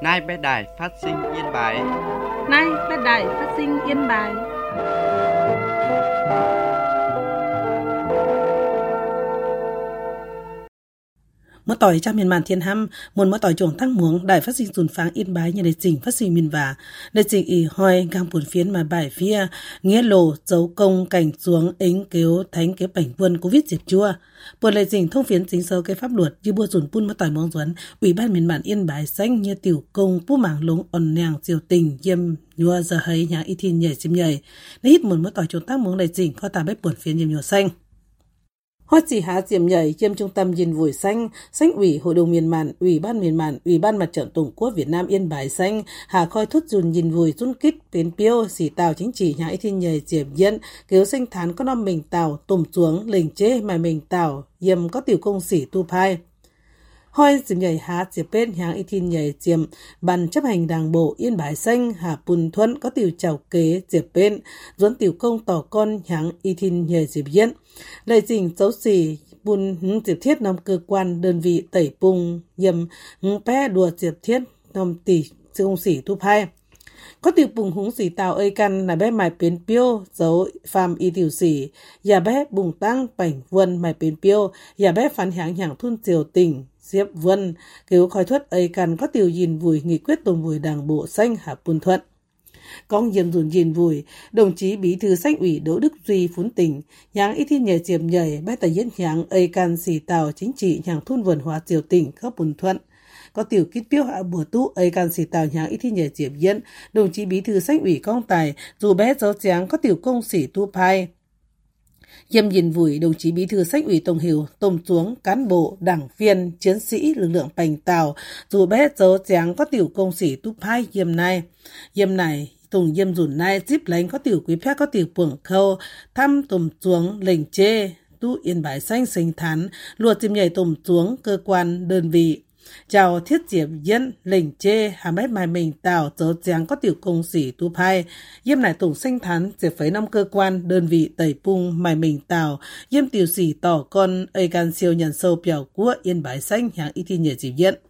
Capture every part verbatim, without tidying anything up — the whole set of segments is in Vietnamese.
Nay bé đài phát sinh Yên Bái. Nay bé đài phát sinh Yên Bái. Mỗi tỏi cha miền màn thiên hăm, muốn mỗi tỏi chuồng thăng muống đài phát sinh dùn pháng Yên Bái như đề trình phát sinh miền vả, đề trình ỉ hoi gang buồn phiến mà bài phía nghĩa lộ dấu công cảnh xuống ính kéo thánh kế bảnh vườn covid diệt chua. Buồn lệ trình thông phiến chính sâu cái pháp luật như bua dùn pun mỗi tỏi muống duẩn, ủy ban miền màn Yên Bái xanh như tiểu công pu mảng lúng ổn nàng diều tình yêm nhua giờ hay nhà y thiên nhảy chim nhảy, để hít một mỗi tỏi chuồng thăng muống đề trình có tà bếp buồn phiến yêm nhua xanh. Hót chỉ há diệm nhảy chiêm trung tâm nhìn vùi xanh, xanh ủy hội đồng miền màn, ủy ban miền màn, ủy ban mặt trận tổ quốc Việt Nam Yên Bái xanh, hà khoi thút dùn nhìn vùi run kích tiến piêu xỉ tàu chính trị nhà thiên nhảy diệm diễn, kéo sinh thán có năm mình tàu tùm xuống lình chế mà mình tàu yếm có tiểu công sĩ tu phai. Hoi diệm nhảy há diệm bên nhà thiên nhảy diệm ban chấp hành đảng bộ Yên Bái xanh hà Pùn Thuận có tiểu chào kế diệm bên, duẩn tiểu công tỏ con nhà thiên nhảy diệm diễn. Lời trình dấu xỉ bùn diệp thiết nằm cơ quan đơn vị tẩy bùng yếm bé đùa diệp thiết nằm tỷ công sĩ thu phai. Có tiểu bùng húng xỉ tàu ơi căn là bé mài bến piêu dấu phàm y tiểu xỉ, và bé bùng tăng bảnh vườn mài bến piêu, và bé phán hãng hãng thun diều tỉnh, diệp vườn, cứu khói thuất ơi căn có tiểu nhìn vùi nghị quyết tồn vùi đảng bộ xanh hạ Pùn Thuận. Con diệm dùn nhìn vùi, đồng chí bí thư xanh ủy Đỗ Đức Duy phún tỉnh, nháng ít thiên nhảy diệm nhảy, bé tài diễn nháng ơi can xì tàu chính trị nháng thun vườn hóa diều tỉnh có Pùn Thuận. Có tiểu kít piêu hạ bùa tú ơi can xì tàu nháng ít thiên nhảy diệm diễn, đồng chí bí thư xanh ủy Công Tài, dù bé dấu tráng có tiểu công sĩ tu phai. Yêm nhìn vùi, đồng chí bí thư xanh ủy Tổng Hiểu, tôm xuống cán bộ, đảng viên, chiến sĩ lực lượng bành tàu, dù bé dấu tráng có tiểu công sĩ tu phai yêm này. Yêm này tùng yêm dùn nai díp lánh có tiểu quý phép có tiểu puồng khâu thăm tùm xuống lệnh chê tu Yên Bái xanh sinh thán luật tìm nhảy tùm xuống cơ quan đơn vị chào thiết diệp diễn lệnh chê hàm bếp mai mình tào dấu tráng có tiểu công sĩ tu phai yêm này tùng sinh thán diệp phấy năm cơ quan đơn vị tẩy pung mai mình tào yêm tiểu sĩ tỏ con ơi can siêu nhận sâu biểu của Yên Bái xanh hàng y thi nhảy diệp diễn.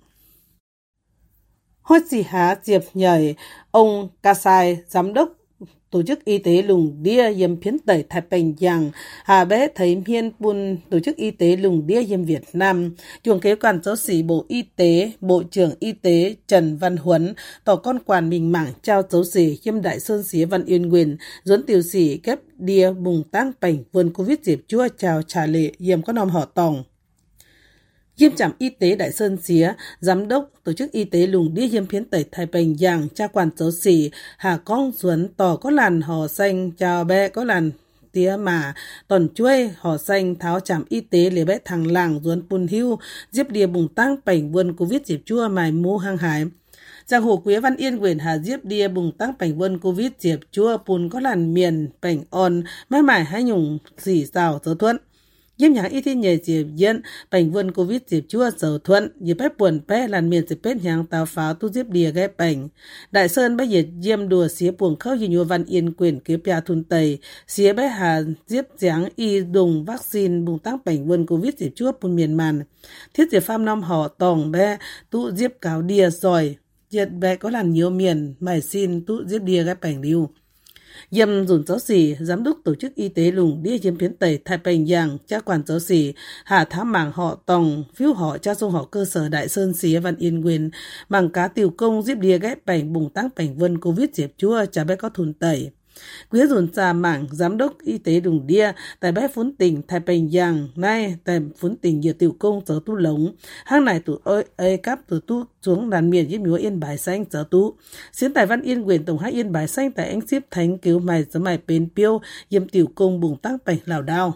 Hót chỉ há diệp nhảy, ông Kasai, giám đốc Tổ chức Y tế Lùng Đia yếm phiến tẩy Thái Bình Giang, hà bé thấy miên bùn Tổ chức Y tế Lùng Đia yếm Việt Nam, chuồng kế quan giáo sĩ Bộ Y tế, Bộ trưởng Y tế Trần Văn Huấn, tỏ con quản mình mảng trao giáo sĩ yếm Đại Sơn Xía Văn Yên Nguyên, duẩn tiểu sĩ kép đia bùng tăng bảnh vườn Covid diệp chua chào trả lệ yếm có nòm họ tòng. Yêm trạm y tế Đại Sơn Xía, giám đốc Tổ chức Y tế Lùng Đia yêm phiến tẩy Thái Bình Giang, cha quản giáo sĩ hà con duẩn tỏ có làn hò xanh chào bé có làn tía mà tòn chuối hò xanh tháo trạm y tế lề bé thằng làng duẩn Pùn Hưu diếp đia bùng tăng bảnh vườn Covid diệp chua mài mũ hang hải. Giang hồ Quế Văn Yên quyền hà diếp đia bùng tăng bảnh vườn Covid diệp chua Pùn có làn miền bảnh on mái mải hai nhung xỉ xào dấu thuận. Yếm nháng y thiên nhảy diệp diễn, bảnh vườn Covid diệp chua dầu thuận, dịp bếp buồn bé làn miền diệp bếp nháng tàu pháo tu diếp đìa ghép bảnh. Đại Sơn bé diệp diêm đùa xía buồng khâu như nhua Văn Yên quyền kế pia thun tây, xía bé hà diếp giáng y đùng vaccine bùng tăng bảnh vườn Covid diệp chua bùn miền màn. Thiết diệp pham năm họ tòng bé tu diếp cáo đìa giỏi, diệp bé có làn nhiều miền, mải xin tu diếp đìa ghép bảnh liu. Yêm dùn giáo sĩ, giám đốc Tổ chức Y tế Lùng Đia yếm phiến tẩy Thái Bình Giang, cha quản giáo sĩ, hà thám mảng họ tòng, phiếu họ cha sông họ cơ sở Đại Sơn Xía Văn Yên Nguyên, mảng cá tiểu công diếp đia ghép bảnh bùng tăng bảnh vân Covid diệp chua, cha bé có thùn tẩy. Quý dùn xa mảng giám đốc Y tế Lùng Đia, tại bé phún tỉnh Thái Bình Giang, nay tại phún tỉnh dìa tiểu công sở tu lống, hang này tụ ơi ơi cắp tụ tu xuống đàn miền với miếu Yên Bái xanh sở tu. Xuyến tại Văn Yên quyền tổng hai Yên Bái xanh tại anh xếp thánh cứu mày sở mày bến piêu, yếm tiểu công bùng tăng bảnh lào đao.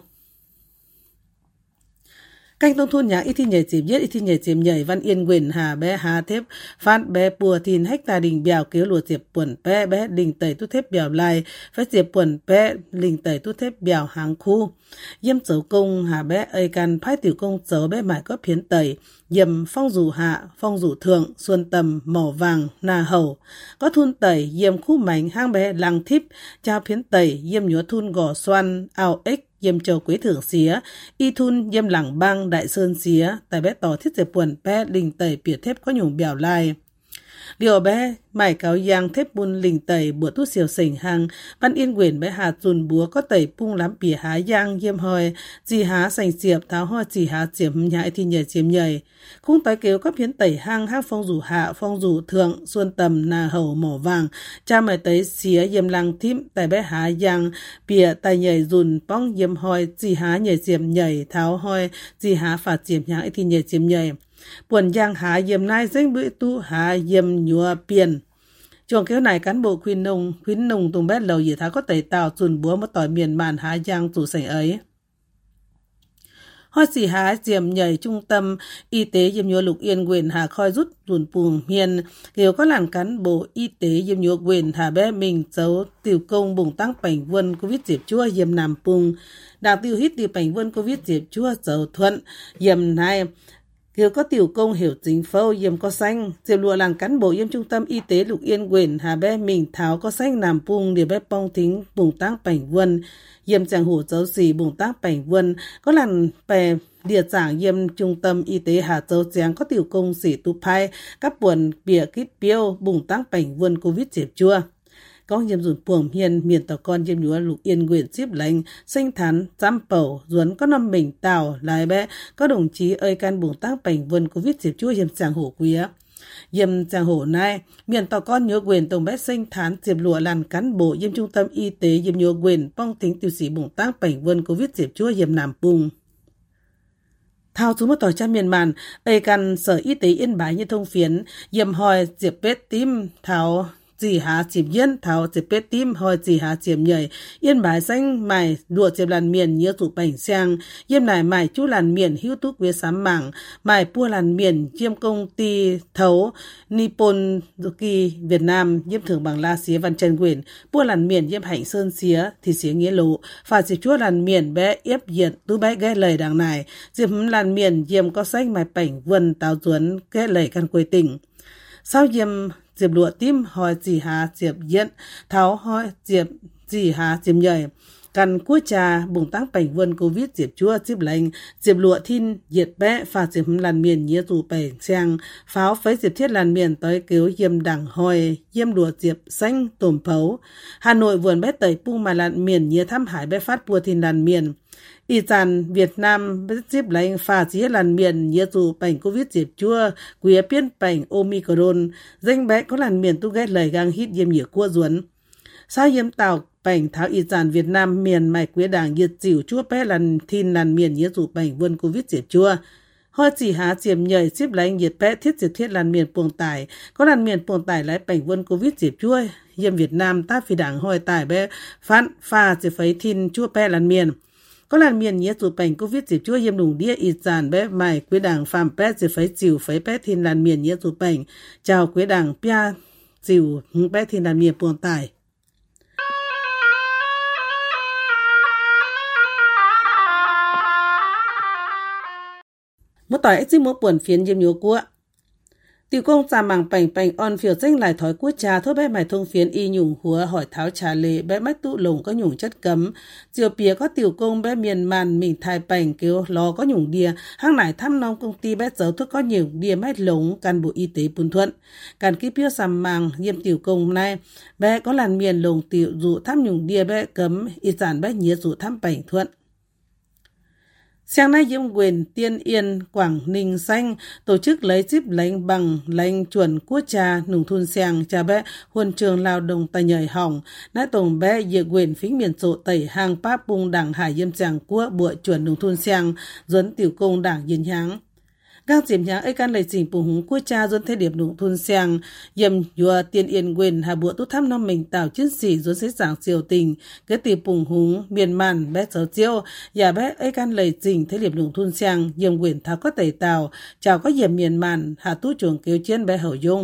Canh tông thôn nháng ít thi nhảy chìm nhất ít thi nhảy chìm nhảy Văn Yên quyền hà bé hà thép phát bé bùa thìn hecta đình bèo kéo lùa diệp quần bé bé đình tẩy tu thép bèo lai phải diệp quần bé đình tẩy tu thép bèo hàng khu yếm dấu công hà bé ơi can phái tiểu công dấu bé mải có phiến tẩy yếm phong rủ hạ phong rủ thượng xuân tầm mỏ vàng nà hầu có thun tẩy yếm khu mảnh hang bé lăng thíp trao phiến tẩy yếm nhúa thun gò xoan ao ếch yêm châu Quế Thưởng Xía, y thun yêm lẳng bang Đại Sơn Xía, tại bé tỏ thiết diệp quần bé đình tẩy bìa thép có nhung bèo lai. Liệu bé mải cáo giang thép bùn lình tẩy bữa tu siêu sỉnh hàng, ban yên quyền bé hạt dùn búa có tẩy pung lắm bì há giang diêm hồi, dì há sành diệp tháo hoa dì há diệm nhại thì nhảy diệm nhảy. Khung tái kéo các phiến tẩy hang hát phong rủ hạ, phong rủ thượng, xuân tầm nà hầu mỏ vàng, cha mày tấy xía diêm lăng thím, tại bé há giang, bìa tài nhảy dùn bóng diêm hồi, dì há nhảy diệm nhảy, tháo hồi, dì há phạt diệm nhại thì nhảy diệm nhảy. Buồn giang há diệm nai danh bưỡi tu há diệm nhùa biển. Chuồng kéo này cán bộ khuyên nông, khuyến nông tung bét lầu dì thá có tẩy tàu dùn búa mất tỏi miền màn há giang tủ sảnh ấy. Hoa xì há diệm nhảy trung tâm y tế diệm nhùa lục yên quyền hà khoi rút dùn bùm hiền, kiểu có làn cán bộ y tế diệm nhùa quyền hà bé mình dấu tiểu công bùng tăng bảnh vân covid diệp chua diệm nằm bùng, đào tiêu hít tiểu bảnh vân covid diệp chua dấu thuận, diệm này. Kiểu có tiểu công hiểu chính phâu yếm có xanh, diệp lụa làng cán bộ yếm trung tâm y tế lục yên quyền hà bé mình tháo có xanh nằm bùng điều bé bong thính bùng tăng bảnh vân, yếm chẳng hủ dấu xì bùng tăng bảnh vân, có làn bè địa giảng yếm trung tâm y tế hà châu giang có tiểu công xỉ tu phai, các buồn bìa kít biêu bùng tăng bảnh vân covid diệp chua. Có yếm dùn buồm hiền miền tàu con yếm nhúa lục yên quyền xếp lành, sinh thán, giam bầu, duấn có năm mình tàu, lại bé, có đồng chí ơi can bùng tăng bảnh vân covid diệp chua yếm chẳng hổ quý. Yếm chẳng hổ này, miền tàu con nhúa quyền tổng bé sinh thán diệp lụa làn cán bộ yếm trung tâm y tế yếm nhúa quyền bong thính tiểu sĩ bùng tăng bảnh vân covid diệp chua yếm nằm bùng. Thao xuống một tỏi cha miền màn, ơi can sở y tế Yên Bái như thông phiến, yếm hỏi diệp bết tim, tháo dì há chìm yên tháo dịp bết tim hồi dì há chìm nhảy Yên Bái xanh mài đùa chìm làn miền nhớ tụ bảnh sang yêm nải mài chú làn miền hữu túc với sám mảng mài pua làn miền yêm công ty thấu Nippon Doki Việt Nam yêm thưởng bằng la xía văn trần quyền pua làn miền yêm hạnh sơn xía thì xía nghĩa lộ phạt dịp chúa làn miền bé yếp diệt tu bé ghé lời đằng này dịp làn miền yêm có xanh mài bảnh vân táo duấn ghé lời căn quê tỉnh sau yêm diệp lụa tim hỏi dì há diệp yên tháo hỏi diệp dì há diệp nhảy căn cua trà bùng tăng bảnh vân covid diệp chua diệp lành diệp lụa thin diệt bé phạt diệp làn miền nhía dù bẻ sang pháo phấy diệp thiết làn miền tới cứu yêm đằng hồi yêm đùa diệp xanh tổm phấu Hà Nội vườn bé tẩy pung mà làn miền nhía thăm hải bé phát bùa thìn làn miền Y dàn Việt Nam dịp lành phá dĩa làn miền nhớ dù bảnh covid dịp chua quý biến bảnh Omicron danh bé có làn miền tu ghét lời gang hít yếm nhựa cua ruốn. Sao yếm tàu bảnh tháo y dàn Việt Nam miền mạch quý đảng nhiệt dịu chua bé làn thìn làn miền nhớ dù bảnh vân covid dịp chua. Hoi chỉ há diệm nhảy dịp lành nhiệt bé thiết diệt thiết làn miền buồng tải có làn miền buồng tải lái bảnh vân covid dịp chua yếm Việt Nam ta phi đảng hoi tải bé phán pha dịp phấy thìn chua bé làn miền. Có làn miền nhé dù bảnh covid dịp chua yếm đùng đĩa y dàn bé mài quý đảng phàm bé dịp phấy chịu phấy bé thìn làn miền nhé dù bảnh chào quý đảng pia chịu bé thìn làn miền buồng tải. Một tỏi ếch dì một buồn phiến yếm nhố cua. Tiểu công xa mảng bảnh bảnh on phiểu danh lại thói cua trà thôi bé mày thông phiến y nhung húa hỏi tháo trà lệ bé mách tụ lồng có nhung chất cấm. Diều bìa có tiểu công bé miền màn mình thai bảnh kêu lò có nhung đìa. Hang nải thăm nông công ty bé dấu thuốc có nhiều đìa mách lồng can bộ y tế bùn thuận. Can kíp biêu xàm mảng yếm tiểu công này bé có làn miền lồng tiểu dụ thăm nhung đìa bé cấm y giản bé nhía dụ thăm bảnh thuận. Sáng nay Diễm Quyền Tiên Yên Quảng Ninh xanh tổ chức lấy díp lãnh bằng lãnh chuẩn quốc trà nùng thun xàng trà bé huân trường lao động tài nhảy hỏng nãy tổng bé dự quyền phính miền sộ tẩy hàng pháp bung đảng hải diêm tràng quốc bụa chuẩn nùng thun xàng duấn tiểu công đảng yên nháng. Các diệm nháng ấy can lời trình bùng húng quốc cha duấn thế điểm nùng thun xàng yếm dùa Tiên Yên quyền hà bụa tốt thăm năm mình tạo chiến sĩ duấn xế giảng siêu tình cái tỷ bùng húng miền màn bé sáu chiêu và bé ấy can lời trình thế điểm nùng thun xàng yếm quyền tháo có tẩy tàu chào có yếm miền màn hà tú chuồng kêu chiến bé hậu dung.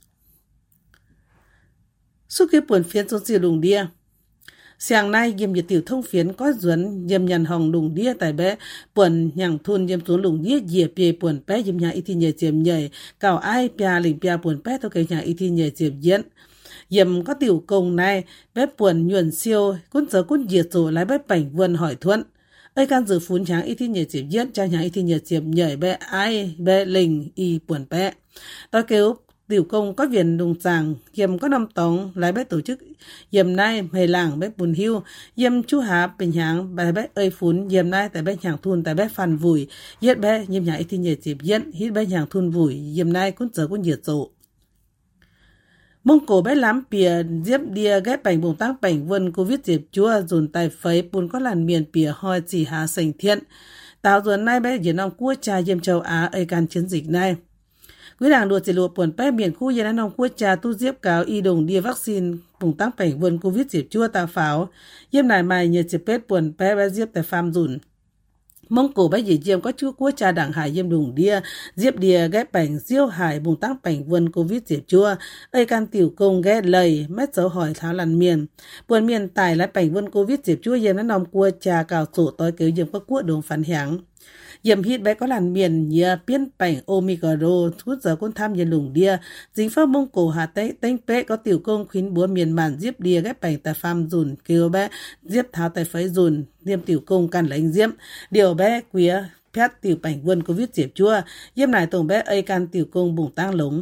Suốt cái buồn phiến xuống siêu đùng đia. Sáng nay yếm nhiệt tiểu thông phiến có duấn yếm nhàn hồng đùng đĩa tại bé buồn nhàng thun yếm xuống đùng đĩa dìa bìa buồn bé yếm nhà y thi nhờ diệm nhảy cào ai bia lình bia buồn bé theo cái nhà y thi nhờ diệm diễn yếm có tiểu công này bé buồn nhuần siêu cún giờ cún diệt rồi lái bé bảnh vườn hỏi thuận ơi can dự phun tráng y thi nhờ diệm diễn cha nhà y thi nhờ diệm nhảy bé ai bé lình y buồn bé tao kêu tiểu công có viện đồng sàng yếm có năm tống lại bé tổ chức yếm nay hề làng bé bùn hưu yếm chú há bình háng bé bé ơi phún yếm nay tại bé nhàng thun tại bé phàn vùi yết bé yếm nhà ít thì nhiệt dịp yết hít bé nhàng thun vùi yếm nay cũng giờ cũng nhiệt rộ Mông cổ bé lắm pìa diếp đia ghép bảnh bùng tăng bảnh vân covid diệp chua dồn tài phấy bùn có làn miền pìa hoi chỉ hà sành thiện tạo dồn nay bé diễn ông quốc cha yếm châu Á ơi can chiến dịch này Quý đảng đùa chỉ lụa buồn bé miền khu dân nông quốc cha tu diếp cáo y đồng đia vaccine bùng tăng bảnh vân covid diệp chua tạo pháo yếm nải mày nhờ chịp bết buồn bé bé diếp tại farm dùn Mông cổ bé dì diêm có chú quốc cha đảng hải yếm đùng đia, diếp đia ghép bảnh diêu hải bùng tăng bảnh vân covid diệp chua, ơi can tiểu công ghé lầy, mét dấu hỏi tháo làn miền. Buồn miền tài lại bảnh vân covid diệp chua yếm nó nòng quốc cha cào sổ tối kéo yếm có quốc đường phản h향Yếm hít bé có làn miền nhờ biến bảnh omicron thuốc giờ con tham nhân lùng đia, dính pháp Mông cổ hà tây tênh bé có tiểu công khuyến búa miền màn diếp đia ghép bảnh tại farm dùn kêu bé diếp tháo tại phấy dùn niêm tiểu công can lãnh diễm điều bé quía phét tiểu bảnh vân covid diệp chua yếm này tổng bé ây can tiểu công bùng tăng lống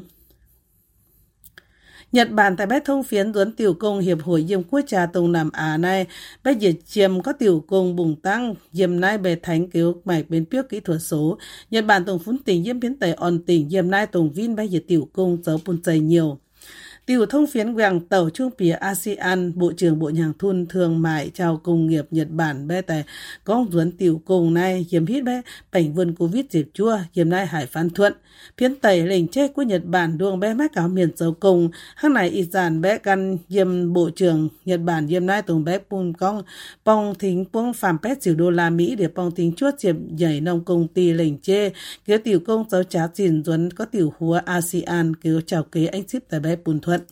Nhật Bản tại bé thông phiến duấn tiểu công hiệp hội yếm quốc trà Đông Nam Á này bé diệt chiêm có tiểu công bùng tăng yếm nay bề thánh cứu mạch bên piếc kỹ thuật số Nhật Bản tổng phún tỉnh yếm biến tẩy on tỉnh yếm nay tổng vin bé diệt tiểu công dấu bùn dày nhiều Tiểu thông phiến quảng tàu trung pìa a sê an, Bộ trưởng Bộ Nhàng Thun Thương mại Chào Công nghiệp Nhật Bản bé tại có duấn tiểu công này yếm hít bé bảnh vân covid diệp chua yếm nay hải phán thuận. Phiến tẩy lệnh chết của Nhật Bản đuông bé mách cáo miền dấu công, hăng này y giản bé căn yếm Bộ trưởng Nhật Bản yếm nay tổng bé bùn con bong thính bông phạm pét triệu đô la Mỹ để bong thính chuốt diệp nhảy nông công ty lệnh chê, kiểu tiểu công dấu trá dìn duấn có tiểu hùa a sê an kiểu chào kế anh ship tại bé bùn thuận.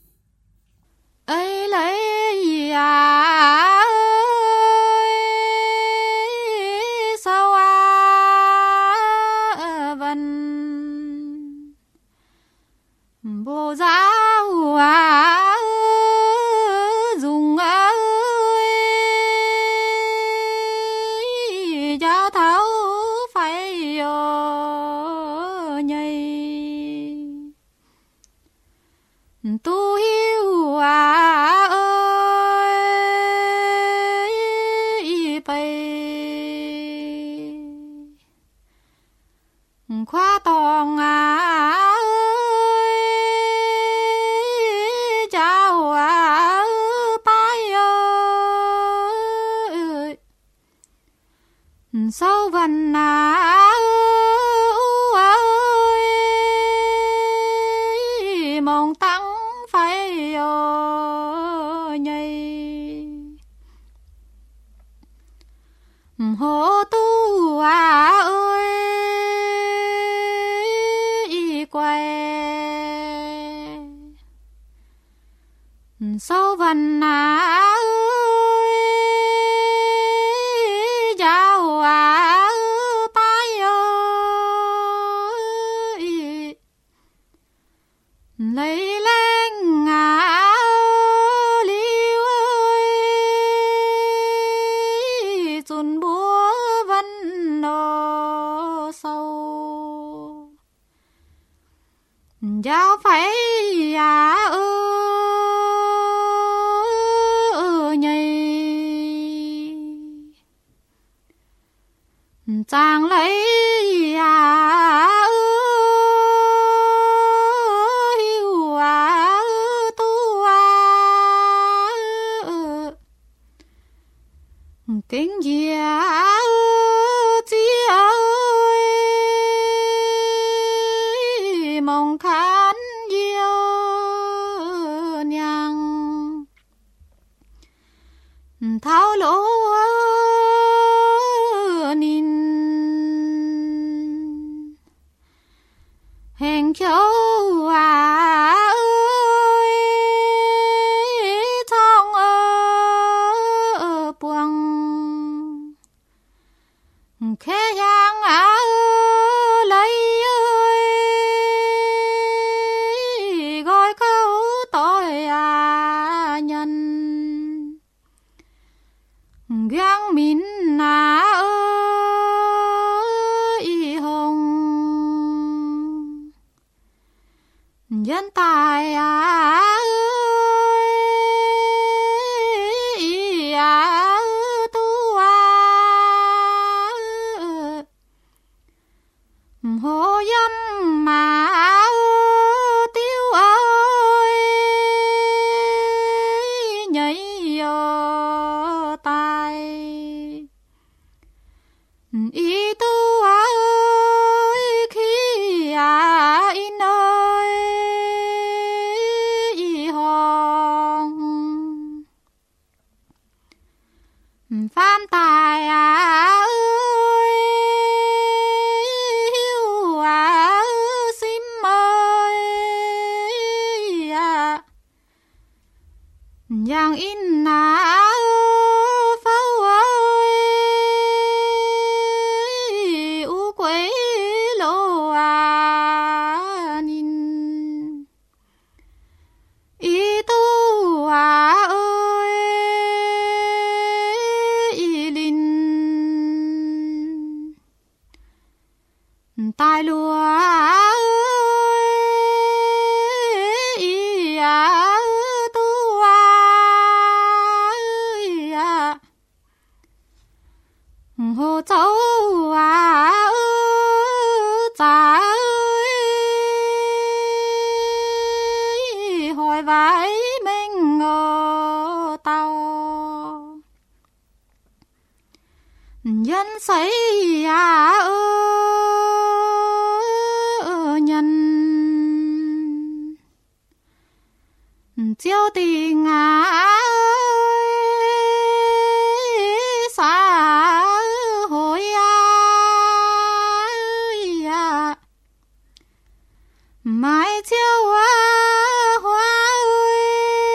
Ấy lấy à ơi sao à vần bộ giáo à dùng ơi giáo tháo phải ở nhây tu hiu à khoa tòng à ơi chào à pai ơi sâu vần à ơi mong tăng phải ở nhây hô tu à ơi sâu vần à ơi giáo à pai ơi lấy lên à liu ơi chun búa vân nô sâu giáo phải à ơi chàng lấy à hiu à tu à kính gì à chi ơi mong khán yêu nhang tháo lỗ hẹn châu à ơi thong ở buông khe giang à lấy ơi gói câu tội à nhân giang min à ơi hồng ý tu ơi khi à in ơi ý hồng phàm tài à ơi hiu à sim ơi à yang in à pháo ơi u quế lô à nhìn ý tu à ơi ý linh tai lúa ơi ý à tu à hồ châu à cha ơi hỏi vãi mình ngờ tàu nhân xây à ơ nhân chiêu tình à xa hồi à mai chiêu à hoa ơi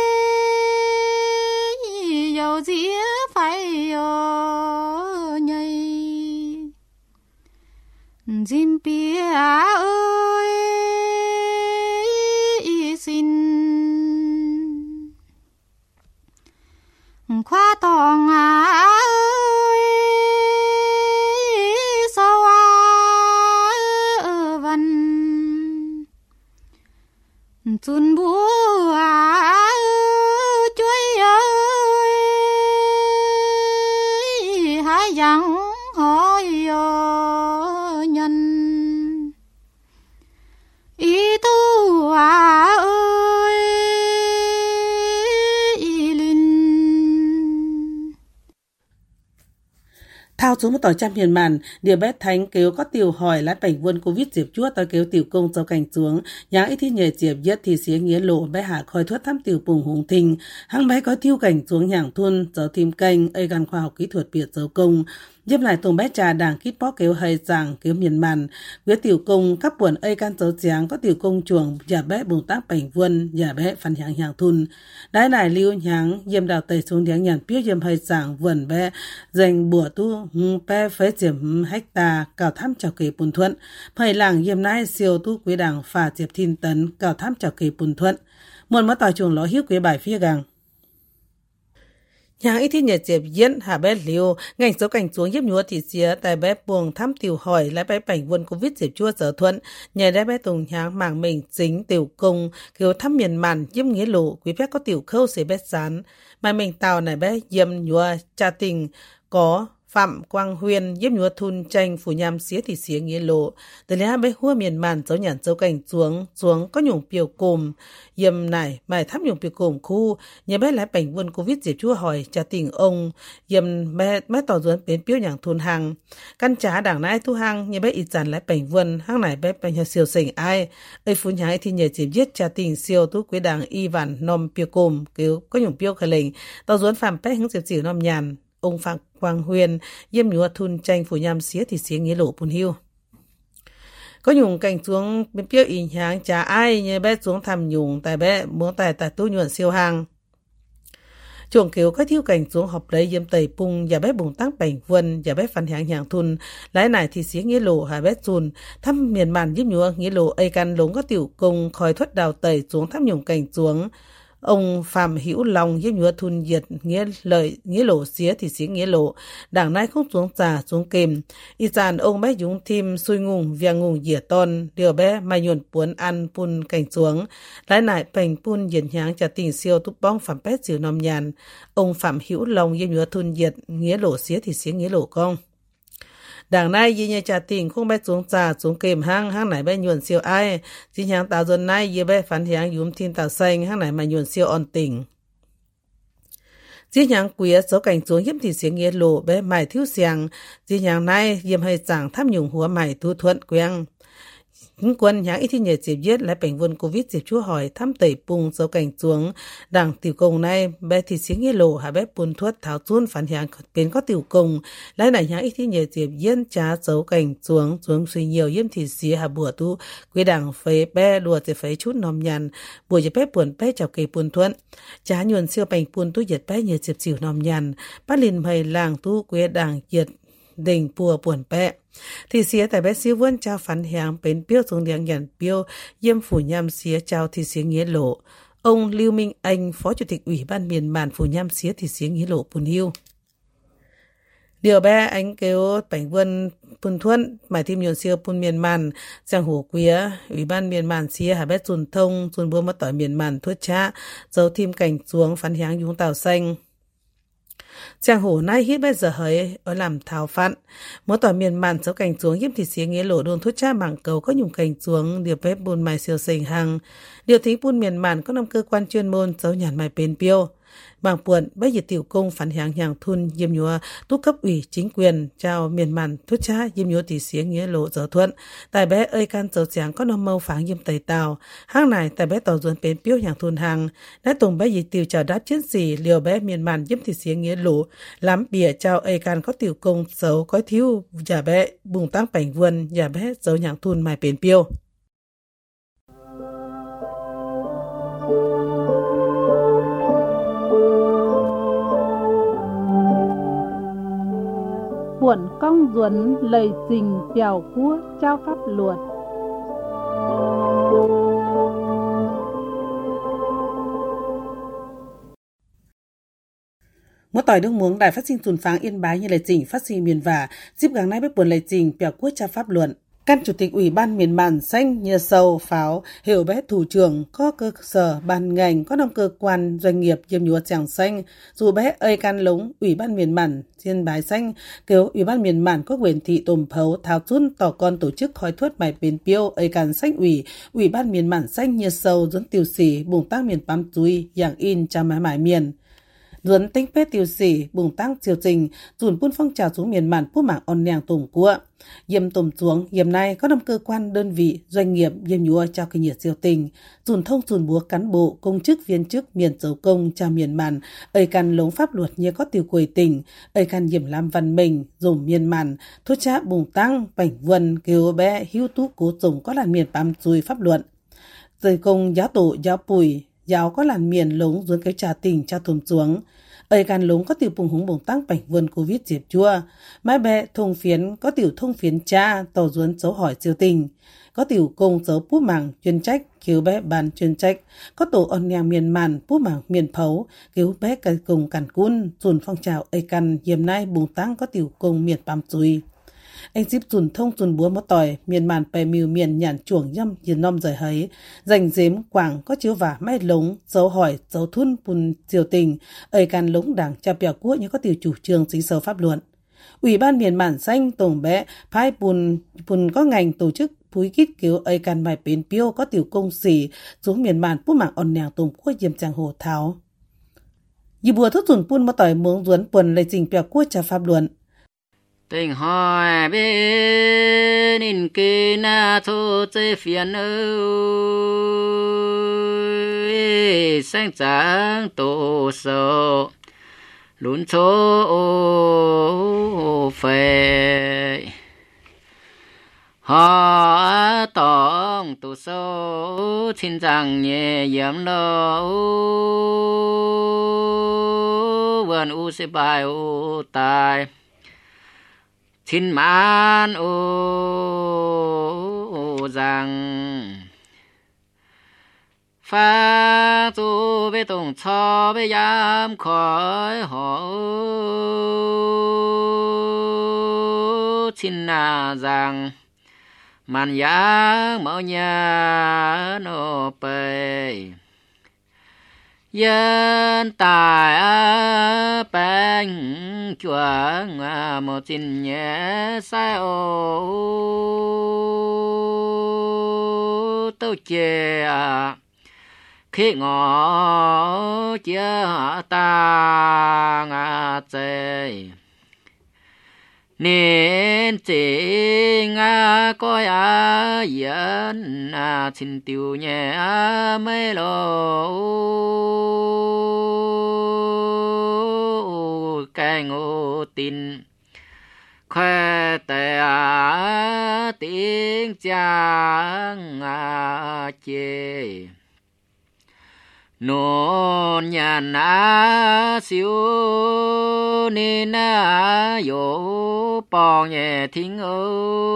dầu dĩa phải ở nhây dìm bia ơi xin khoa tòng à ơi sao à văn chun búa à chuối ơi hai dặn hỏi nhân ý tu à ơi ý linh thao xuống một tỏi trăm hiền màn điều bét thánh kêu có tiểu hỏi lát bảnh vươn covid diệp chúa tới kêu tiểu công châu cảnh xuống nháng ít thi nhờ diệp nhất thì xía nghĩa lộ bé hạ khói thuốc thăm tiểu bùng hùng thình hăng bé có tiêu cảnh xuống nhàng thun giáo thêm canh ây gan khoa học kỹ thuật biệt dấu công giúp lại tùng bé trà đảng kít bó kêu hay giảng kêu miền màn với tiểu công các buồn ây can dấu giáng có tiểu công chuồng giả bé bùng tác bảnh vươn giả bé phần nhàng nhàng thun đái này lưu nháng diêm đào tẩy xuống điáng nhàn piếc diêm hay giảng vườn bé dành bùa tu bé phế diệm hecta cào thăm chào kỳ bùn thuận phải làng diêm nái siêu tu quý đảng phà diệp thiên tấn cào thăm chào kỳ bùn thuận muôn mất tỏi chuồng ló hiếu quý bài phía gàng nhà ít thi nhật diệp diễn hạ bé liu ngành số cảnh xuống giúp nhúa thị xía tại bé buồng thăm tiểu hỏi lại bé bảnh vươn covid diệp chua sở thuận nhà đã bé tùng nháng mảng mình chính tiểu công kiểu thăm miền màn giúp nghĩa lộ quý bé có tiểu khâu xế bé sán mà mình tàu này bé diêm nhúa cha tình có Phạm Quang Huyên giúp nhúa thun tranh phủ nhằm xía thì xía nghĩa lộ từ lẽ bé hua miền màn dấu nhàn dấu cảnh xuống xuống có nhung piều cùm yếm này mày thắp nhung piều cùm khu nhà bé lái bảnh vươn covid diệp chua hỏi cha tình ông yếm bé bé tỏ duẩn biến piêu nhàng thun hàng căn trá đảng nái thu hàng nhà bé ít dàn lái bảnh vươn hàng này bé bảnh siêu sình ai ấy phun nhái thì nhờ chỉ giết cha tình siêu tú quý đảng y vạn nom piều cùm kiểu có nhung piêu khởi lệnh tỏ duẩn phạm bé hướng diệp xỉu nom nhàn ông Phạm Quang Huyên yếm nhúa thun tranh phủ nhằm xía thì xía nghĩa lộ bùn hiu có nhung cảnh xuống bên phía in hàng trả ai như bé xuống thăm nhung tại bé muốn tại tại tu nhuận siêu hàng chuồng kiểu có thiếu cảnh xuống học lấy yếm tẩy pung và bé bùng tăng bảnh vườn và bé phản hàng hàng thun lái này thì xía nghĩa lộ hai bé chùn thăm miền màn yếm nhúa nghĩa lộ ây căn lống có tiểu công khói thoát đào tẩy xuống thăm nhung cảnh xuống ông Phạm Hữu Long yếm nhúa thun diệt nghĩa lợi nghĩa lộ xía thì xía nghĩa lộ đảng nai không xuống trà xuống kềm y dàn ông bé dũng thêm xui ngung viang ngung dỉa ton điều bé mai nhuận puốn ăn pun cảnh xuống lái nại bành pun diệt nháng trả tình siêu túc bong phạm pét siêu nom nhàn ông Phạm Hữu Long yếm nhúa thun diệt nghĩa lộ xía thì xía nghĩa lộ con đảng này y nhà trả tình không bé xuống trà xuống kềm hang hang này bé nhuận siêu ai chỉ nhang tạo dần này y bé phản hiang yếm thiên tạo xanh hang này mà nhuận siêu on tình Dĩ nhàng quía dấu cảnh xuống hiếm thì xiếng nghĩa lộ bé mải thiếu xiang, dĩ nhàng này diêm hay giảng tham nhung húa mải thu thuận queng. Những quân nhãng ít thì nhờ dịp giết lại bệnh vân Covid dịp chúa hỏi thăm tẩy bùng dấu cảnh xuống đảng tiểu công này bé thì xiếng nghĩa lộ hạ bé bùn thuất tháo chuôn phản hàng biến có tiểu công lại này nhãng ít thì nhờ dịp giết trá dấu cảnh xuống xuống suy nhiều yếm thì xía hạ bùa tu quý đảng phế bé lùa thì phế chút nòm nhàn bùa dịp bé buồn bé chào kỳ bùn thuận trá nhuần siêu bệnh bùn tu giật bé nhờ dịp chịu nòm nhàn bắt linh mày làng tu quý đảng giật đình bùa buồn bé thì xía tại bé siêu vươn trao phán hàng bến biêu xuống điện nhận biêu yêm phủ nham xía trao thì xía nghĩa lộ. Ông Lưu Minh Anh, Phó Chủ tịch Ủy ban miền màn phủ nham xía thì xía nghĩa lộ Pùn Hiu. Điều bé anh kêu bánh vươn Pùn Thuận, mải thêm nhuận siêu Pùn miền màn, giang hồ quía, Ủy ban miền màn xía hà bé dùn thông, dùn bua mất tỏi miền màn thuất trá, dấu thêm cảnh xuống phán hàng dùng tàu xanh. Giang hồ nay hít bây giờ hỡi ở làm thảo phạn mỗi tòa miền màn dấu cảnh xuống hiếp thì xía nghĩa lộ đồn thuốc cha mảng cầu có nhung cảnh xuống điều bếp bùn mài siêu sình hàng điều thí bùn miền màn có năm cơ quan chuyên môn dấu nhàn mài bền piêu bảng buồn bây giờ tiểu công phản hàng hàng thun diêm nhúa tú cấp ủy chính quyền chào miền màn thuốc cha diêm nhúa thì xía nghĩa lộ dở thuận tại bé ơi can dấu tráng có năm mâu pháng diêm tẩy tàu hang này tại bé tàu ruồn bền piêu hàng thun hàng đã tùng bây giờ tiểu chào đáp chiến sĩ liều bé miền màn diêm thì xía nghĩa lộ lắm bìa chào ơi can có tiểu công dấu có thiếu giả bé bùng tăng bảnh vườn giả bé dấu hàng thun mài bền piêu. Buồn công duẩn lời trình chèo cua trao pháp luật. Mỗi tỏi đông muống đài phát sinh tuần pháng Yên Bái như lời trình phát sinh miền và dịp gắng nay bếp buồn lời trình bèo quốc trao pháp luận. Căn Chủ tịch Ủy ban miền màn xanh như sâu pháo hiểu bé thủ trưởng có cơ sở ban ngành có năm cơ quan doanh nghiệp diêm nhúa chàng xanh dù bé ơi can lống Ủy ban miền màn Yên Bái xanh kêu Ủy ban miền màn có quyền thị tồm phấu tháo chun tỏ con tổ chức khói thuất bài bền piêu ơi can xanh ủy Ủy ban miền màn xanh như sâu dẫn tiêu xỉ bùng tác miền pam chui dạng in cha mái mải miền duấn tinh pết tiêu xỉ bùng tăng chiều trình dùn phun phong trào xuống miền màn phú mạng on nèng tùng cua Diêm tùm xuống, diêm nay có năm cơ quan, đơn vị, doanh nghiệp, diêm nhúa trao kinh nhiệt siêu tình, dùn thông dùn búa cán bộ, công chức, viên chức, miền dấu công, trao miền màn, ơi can lống pháp luật như có tiêu quầy tỉnh, ơi can diểm làm văn mình, dùng miền màn, thuốc trá bùng tăng, bảnh vân, kêu bé, hữu tú cố dùng có làn miền bám dùi pháp luận. Rời công giáo tổ, giáo bùi, giáo có làn miền lống dùn cái trà tình, trao tùm xuống. Ơi can lống có tiểu bùng húng bùng tăng bảnh vườn Covid diệp chua. Mái bè thông phiến có tiểu thông phiến cha tàu duấn dấu hỏi siêu tình. Có tiểu công dấu bú mảng chuyên trách cứu bé bàn chuyên trách. Có tổ on nhàng miền màn bú mảng miền phấu cứu bé cài cùng cản cún. Dùn phong trào ơi can hiểm nay bùng tăng có tiểu công miền bám chui. Anh díp dùn thông dùn búa mất tỏi miền màn bè mìu miền nhàn chuồng nhâm hiền nom rời hấy dành dếm quảng có chiếu vả mai lống dấu hỏi dấu thun bùn diều tình ơi can lống đảng cha bèo quốc như có tiểu chủ trương chính sâu pháp luận. Ủy ban miền màn xanh tổng bé phái bùn bùn có ngành tổ chức phúi kít cứu ơi can bài bến piêu có tiểu công sĩ xuống miền màn bút mạng on nèng tổng quốc diêm trang hồ tháo. Dì bùa thốt dùn bùn mất tỏi muống duấn bùn lấy trình bèo quốc cha pháp luận. Tình hỏi bên in kê na thô chê phiền ơi sáng trắng tổ sầu lún chô phê họ tòng tổ sầu xin rằng nhẹ yếm lâu vườn u sẽ bài u tài Thiên man ô, ô rằng Phá tu bê tổng cho bê giam khỏi họ Thiên nà rằng Man giang mẫu nhà nô bê Dân tài bánh chuẩn một tin nhé sai ô tâu chè khi ngõ chia ta ngà chê nên chỉ ngà coi á yên à xin tiêu nhẹ mấy lô cái ngô tin khoe tè tiếng chàng à chê nôn nhà na siêu nên na yo bỏ nhẹ thính ơ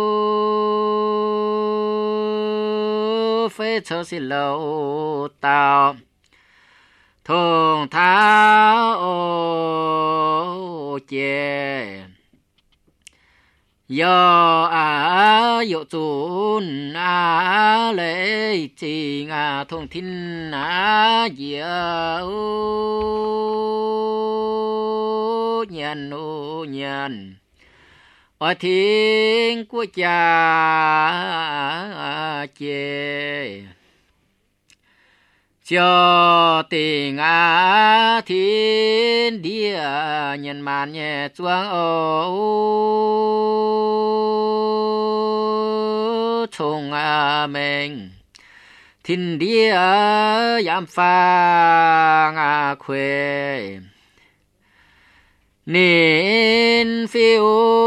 phê cho xin lâu tao thùng tháo ô chê yo à yo chun à lệ chi à thông tin à diệu nhân ô nhân ở thiên của cha chê cho tình á thiên địa nhân man nhẹ chuang ô chung à mình thiên địa yam phang à khuê nên phiêu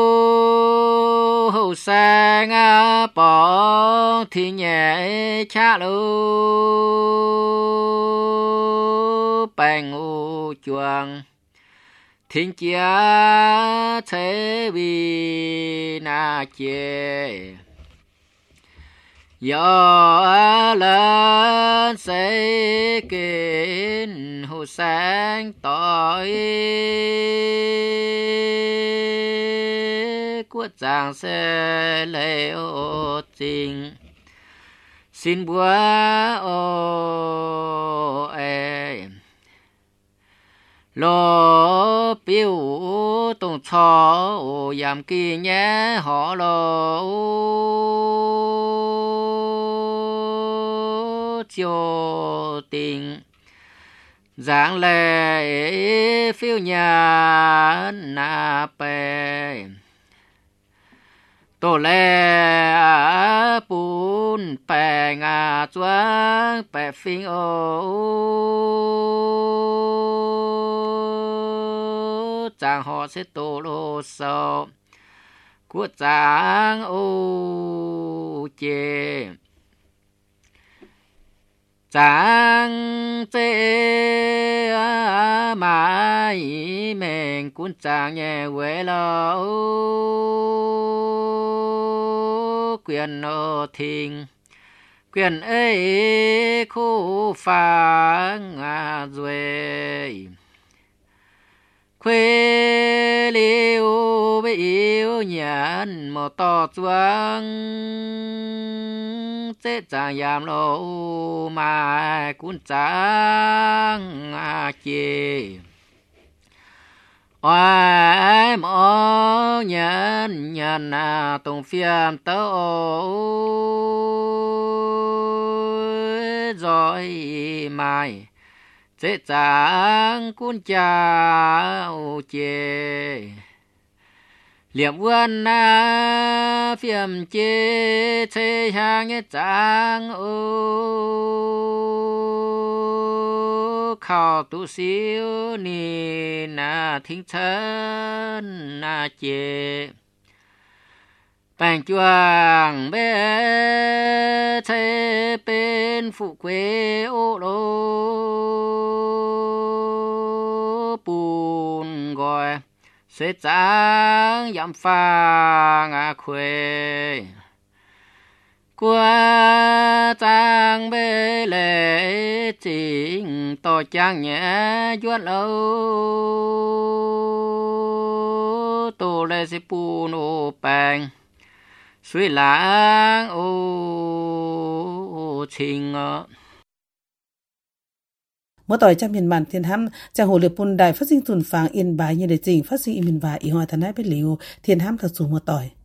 hậu sang à bỏ thì nhẹ cha lô bang u chuang thiên chia thế vi na chê do lên sẽ kiến hữu sáng tội của chàng sẽ lệ ô trình xin búa ô ê lô biểu tông cho yam kỳ nhé họ lô chiều tình giảng lệ phiêu nhà na bè tổ lệ bún bè ngà choáng bè phinh ô chàng họ sẽ tổ lô sâu của chàng ô chê chàng chê mãi mình cũng chàng nhẹ quê lâu quyền ô thình quyền ấy khu phang à duy khuê liêu với yêu nhàn một to choáng sẽ chàng yam lô mà cũng chàng à chê oai mõ nhân nhân à tông phiền tớ rồi mai sẽ chàng cũng chào chê liệm quân na phiền chê chê hàng nhé chàng ô khảo tu siêu nì na thính chân na chê bành chuang bê chê bên phụ quê ô lô bùn gọi sẽ chàng yam phang à khuê qua chàng bê lệ chính to chàng nhẹ duất lâu tô lê sẽ bùn ô bành suy lãng ô trình mỗi tối trong miền bản thiên hâm chàng hồ liệp bùn đài phát sinh tuần phàng yên bái như để trình phát sinh miền và ý hoa thân ái biết liu thiên hâm thật số một tối